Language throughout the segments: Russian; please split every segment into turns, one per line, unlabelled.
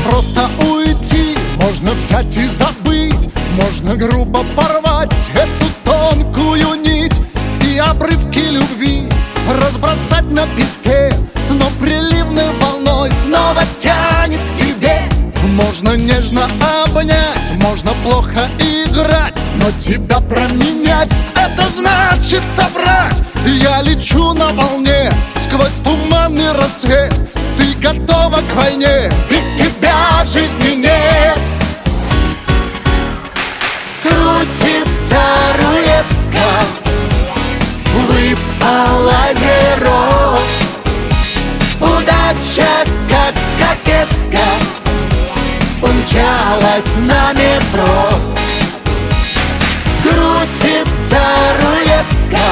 просто уйти, можно взять и забыть, можно грубо порвать эту тонкую нить и обрывки любви разбросать на песке, но приливной волной снова тянет к тебе. Можно нежно обнять, можно плохо играть, но тебя променять — это значит собрать. Я лечу на волне сквозь туманный рассвет, ты готова к войне, без тебя жизни нет. Крутится рулетка, выпал озерок, удача как кокетка умчалась на метро. Крутится рулетка,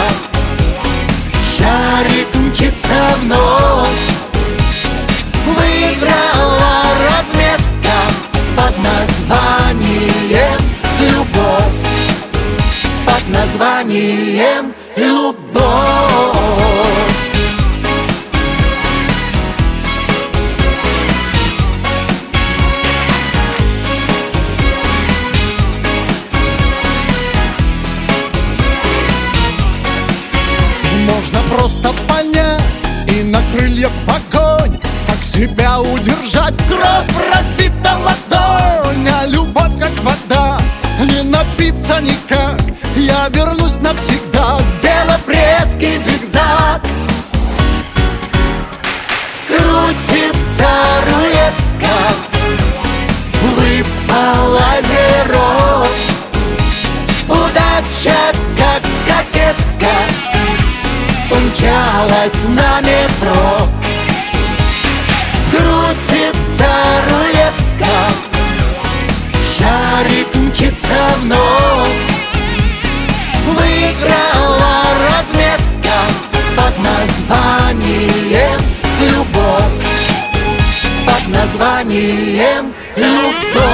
шарик мчится вновь, выиграла разметка под названием любовь, под названием любовь. Можно просто понять и на крыльях в огонь, как себя удержать, в кровь разбита ладонь. А любовь как вода, не напиться никак, я вернусь навсегда, сделав резкий зигзаг. Крутится рулетка, выпал озерок, удача как кокетка умчалась на метро. Крутится рулетка, шарик мчится вновь, выиграла разметка под названием любовь, под названием любовь.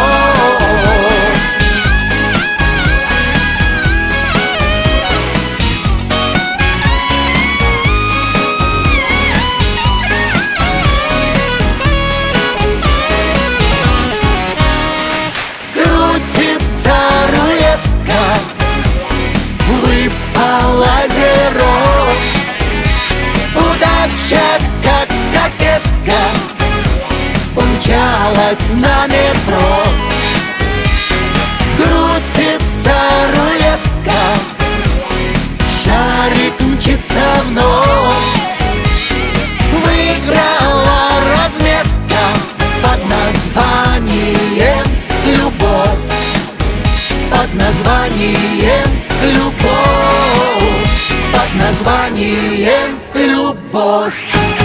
Выпал озерок, удача как кокетка умчалась на метро. Крутится рулетка, шарик мчится вновь, выиграла разметка под названием любовь, под названием любовь, под названием любовь.